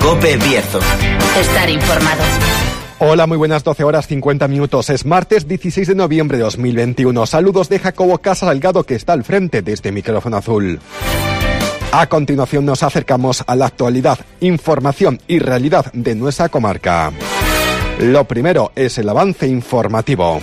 COPE Bierzo. Estar informado. Hola, muy buenas, 12 horas 50 minutos. Es martes 16 de noviembre de 2021. Saludos de Jacobo Casa Salgado, que está al frente de este micrófono azul. A continuación nos acercamos a la actualidad, información y realidad de nuestra comarca. Lo primero es el avance informativo.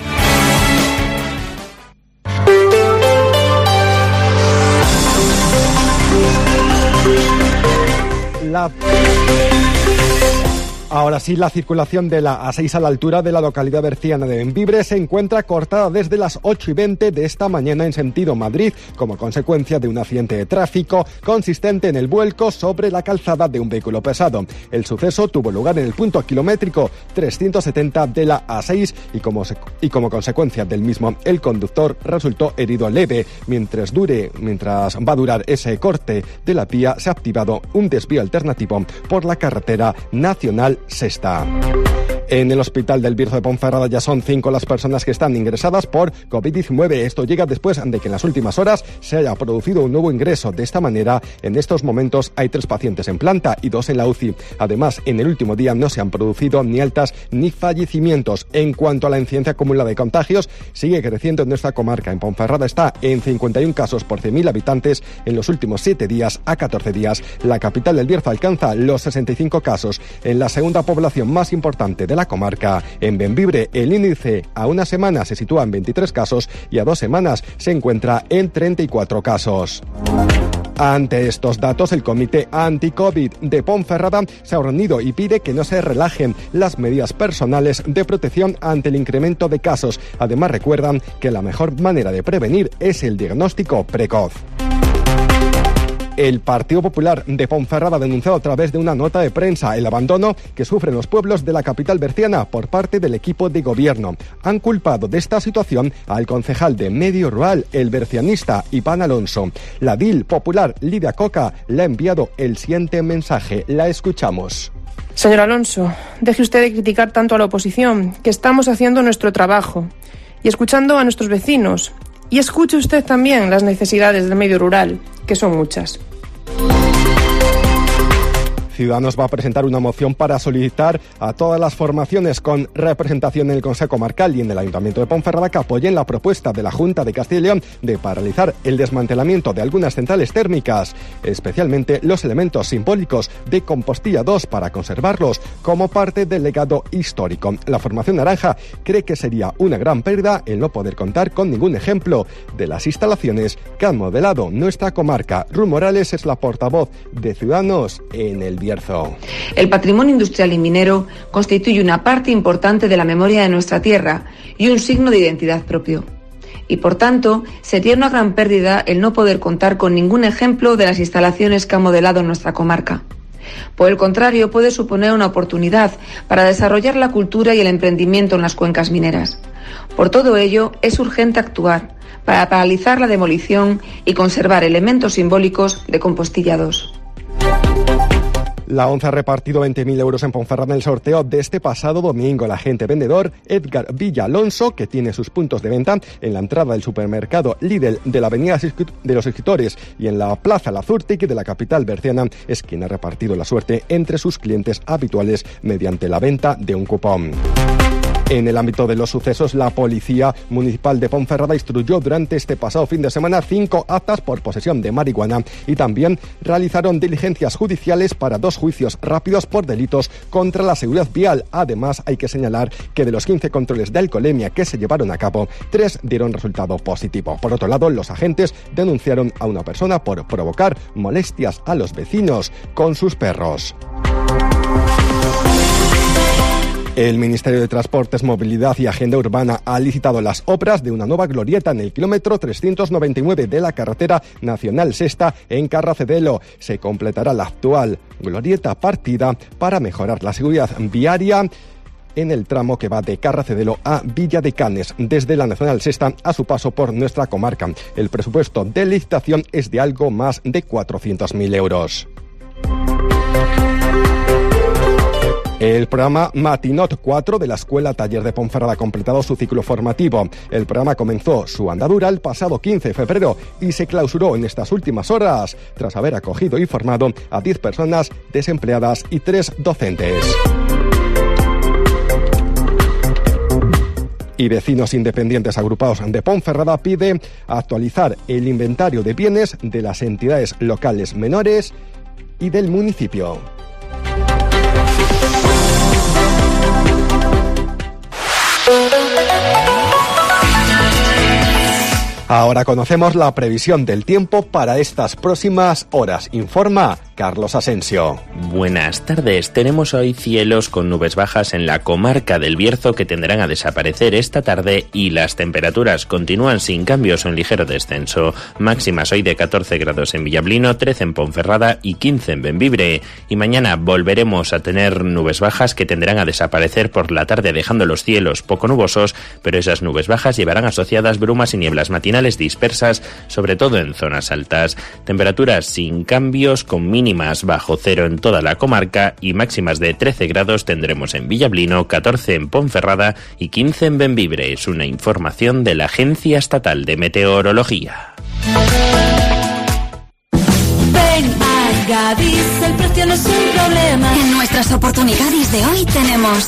Ahora sí, la circulación de la A6 a la altura de la localidad berciana de Bembibre se encuentra cortada desde las 8:20 de esta mañana en sentido Madrid, como consecuencia de un accidente de tráfico consistente en el vuelco sobre la calzada de un vehículo pesado. El suceso tuvo lugar en el punto kilométrico 370 de la A6 y como consecuencia del mismo, el conductor resultó herido leve. Mientras va a durar ese corte de la vía, se ha activado un desvío alternativo por la carretera nacional Sexta. En el Hospital del Bierzo de Ponferrada ya son 5 las personas que están ingresadas por COVID-19. Esto llega después de que en las últimas horas se haya producido un nuevo ingreso. De esta manera, en estos momentos hay 3 pacientes en planta y 2 en la UCI. Además, en el último día no se han producido ni altas ni fallecimientos. En cuanto a la incidencia acumulada de contagios, sigue creciendo en nuestra comarca. En Ponferrada está en 51 casos por 100.000 habitantes en los últimos 7 días a 14 días. La capital del Bierzo alcanza los 65 casos. En la segunda población más importante de la comarca, en Bembibre, el índice a una semana se sitúa en 23 casos y a 2 semanas se encuentra en 34 casos. Ante estos datos, el Comité Anti-COVID de Ponferrada se ha reunido y pide que no se relajen las medidas personales de protección ante el incremento de casos. Además, recuerdan que la mejor manera de prevenir es el diagnóstico precoz. El Partido Popular de Ponferrada ha denunciado a través de una nota de prensa el abandono que sufren los pueblos de la capital berciana por parte del equipo de gobierno. Han culpado de esta situación al concejal de Medio Rural, el bercianista Iván Alonso. La DIL popular Lidia Coca le ha enviado el siguiente mensaje. La escuchamos. Señor Alonso, deje usted de criticar tanto a la oposición, que estamos haciendo nuestro trabajo y escuchando a nuestros vecinos. Y escuche usted también las necesidades del medio rural, que son muchas. Ciudadanos va a presentar una moción para solicitar a todas las formaciones con representación en el Consejo Comarcal y en el Ayuntamiento de Ponferrada que apoyen la propuesta de la Junta de Castilla y León de paralizar el desmantelamiento de algunas centrales térmicas, especialmente los elementos simbólicos de Compostilla 2, para conservarlos como parte del legado histórico. La formación naranja cree que sería una gran pérdida el no poder contar con ningún ejemplo de las instalaciones que han modelado nuestra comarca. Ruth Morales es la portavoz de Ciudadanos en el Bierzo. El patrimonio industrial y minero constituye una parte importante de la memoria de nuestra tierra y un signo de identidad propio. Y por tanto, sería una gran pérdida el no poder contar con ningún ejemplo de las instalaciones que ha modelado nuestra comarca. Por el contrario, puede suponer una oportunidad para desarrollar la cultura y el emprendimiento en las cuencas mineras. Por todo ello, es urgente actuar para paralizar la demolición y conservar elementos simbólicos de Compostilla 2. La ONCE ha repartido 20.000 euros en Ponferrada en el sorteo de este pasado domingo. El agente vendedor Edgar Villalonso, que tiene sus puntos de venta en la entrada del supermercado Lidl de la Avenida de los Escritores y en la Plaza Lazurtic de la capital berciana, es quien ha repartido la suerte entre sus clientes habituales mediante la venta de un cupón. En el ámbito de los sucesos, la Policía Municipal de Ponferrada instruyó durante este pasado fin de semana 5 actas por posesión de marihuana y también realizaron diligencias judiciales para 2 juicios rápidos por delitos contra la seguridad vial. Además, hay que señalar que de los 15 controles de alcoholemia que se llevaron a cabo, 3 dieron resultado positivo. Por otro lado, los agentes denunciaron a una persona por provocar molestias a los vecinos con sus perros. El Ministerio de Transportes, Movilidad y Agenda Urbana ha licitado las obras de una nueva glorieta en el kilómetro 399 de la carretera nacional Sexta en Carracedelo. Se completará la actual glorieta partida para mejorar la seguridad viaria en el tramo que va de Carracedelo a Villa de Canes, desde la Nacional Sexta a su paso por nuestra comarca. El presupuesto de licitación es de algo más de 400.000 euros. El programa Matinot 4 de la Escuela Taller de Ponferrada ha completado su ciclo formativo. El programa comenzó su andadura el pasado 15 de febrero y se clausuró en estas últimas horas, tras haber acogido y formado a 10 personas desempleadas y 3 docentes. Y Vecinos Independientes Agrupados de Ponferrada pide actualizar el inventario de bienes de las entidades locales menores y del municipio. Ahora conocemos la previsión del tiempo para estas próximas horas. Informa Carlos Asensio. Buenas tardes. Tenemos hoy cielos con nubes bajas en la comarca del Bierzo que tenderán a desaparecer esta tarde y las temperaturas continúan sin cambios o en ligero descenso. Máximas hoy de 14 grados en Villablino, 13 en Ponferrada y 15 en Bembibre. Y mañana volveremos a tener nubes bajas que tenderán a desaparecer por la tarde dejando los cielos poco nubosos, pero esas nubes bajas llevarán asociadas brumas y nieblas matinales dispersas, sobre todo en zonas altas. Temperaturas sin cambios con mínimas bajo cero en toda la comarca y máximas de 13 grados tendremos en Villablino, 14 en Ponferrada y 15 en Bembibre. Es una información de la Agencia Estatal de Meteorología. Ven a Gadis, el precio no es un problema. En nuestras oportunidades de hoy tenemos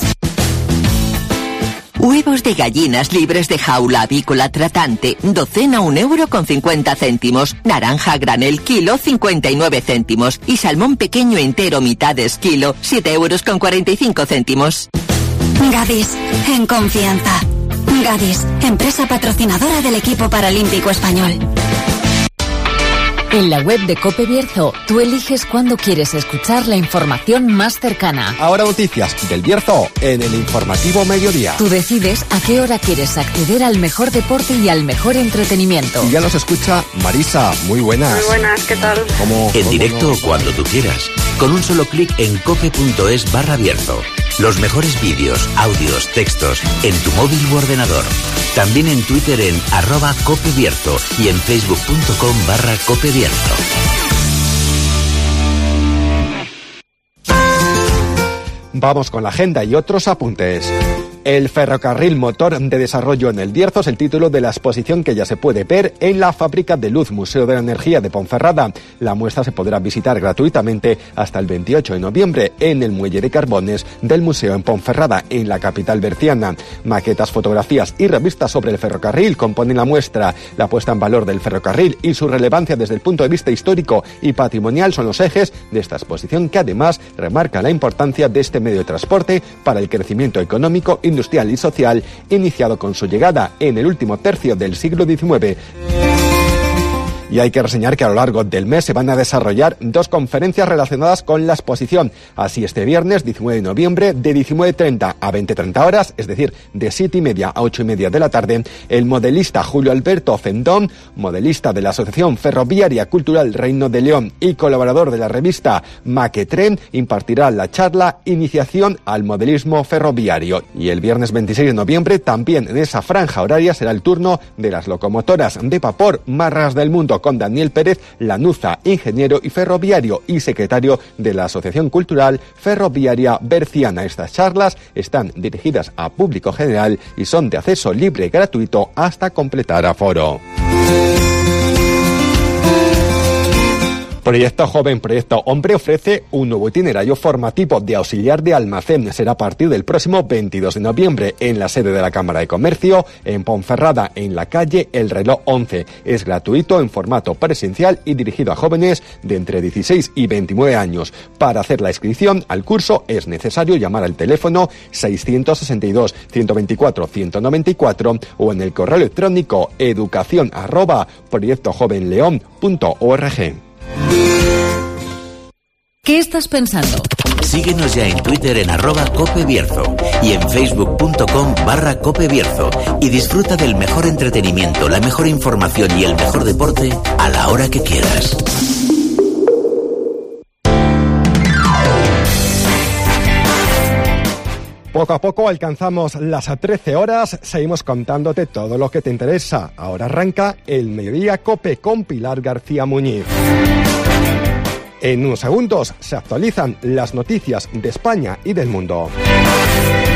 huevos de gallinas libres de jaula avícola tratante, docena 1,50 €. Naranja granel kilo, 59 céntimos. Y salmón pequeño entero mitades kilo, 7,45 €. Gadis, en confianza. Gadis, empresa patrocinadora del equipo paralímpico español. En la web de COPE Bierzo, tú eliges cuándo quieres escuchar la información más cercana. Ahora noticias del Bierzo en el informativo mediodía. Tú decides a qué hora quieres acceder al mejor deporte y al mejor entretenimiento. Y ya nos escucha Marisa. Muy buenas. Muy buenas, ¿qué tal? En directo o cuando tú quieras. Con un solo clic en cope.es/Bierzo. Los mejores vídeos, audios, textos en tu móvil u ordenador. También en Twitter en @CopeBierzo y en facebook.com/CopeBierzo. Vamos con la agenda y otros apuntes. El ferrocarril motor de desarrollo en el Bierzo es el título de la exposición que ya se puede ver en la Fábrica de Luz, Museo de la Energía de Ponferrada. La muestra se podrá visitar gratuitamente hasta el 28 de noviembre en el Muelle de Carbones del Museo en Ponferrada, en la capital berciana. Maquetas, fotografías y revistas sobre el ferrocarril componen la muestra. La puesta en valor del ferrocarril y su relevancia desde el punto de vista histórico y patrimonial son los ejes de esta exposición, que además remarca la importancia de este medio de transporte para el crecimiento económico, industrial y social, iniciado con su llegada en el último tercio del siglo XIX. Y hay que reseñar que a lo largo del mes se van a desarrollar 2 conferencias relacionadas con la exposición. Así, este viernes 19 de noviembre, de 19:30 a 20:30 horas, es decir, de 7:30 a 8:30 de la tarde, el modelista Julio Alberto Fendón, modelista de la Asociación Ferroviaria Cultural Reino de León y colaborador de la revista Maquetren, impartirá la charla Iniciación al Modelismo Ferroviario. Y el viernes 26 de noviembre, también en esa franja horaria, será el turno de las locomotoras de vapor más raras del mundo, con Daniel Pérez Lanuza, ingeniero y ferroviario y secretario de la Asociación Cultural Ferroviaria Berciana. Estas charlas están dirigidas a público general y son de acceso libre y gratuito hasta completar aforo. Proyecto Joven, Proyecto Hombre ofrece un nuevo itinerario formativo de auxiliar de almacén. Será a partir del próximo 22 de noviembre en la sede de la Cámara de Comercio, en Ponferrada, en la calle El Reloj 11. Es gratuito, en formato presencial y dirigido a jóvenes de entre 16 y 29 años. Para hacer la inscripción al curso es necesario llamar al teléfono 662 124 194 o en el correo electrónico educación@proyectojovenleon.org. ¿Qué estás pensando? Síguenos ya en Twitter en @CopeBierzo y en facebook.com/CopeBierzo y disfruta del mejor entretenimiento, la mejor información y el mejor deporte a la hora que quieras. Poco a poco alcanzamos las 13 horas, seguimos contándote todo lo que te interesa. Ahora arranca el Mediodía COPE con Pilar García Muñiz. En unos segundos se actualizan las noticias de España y del mundo.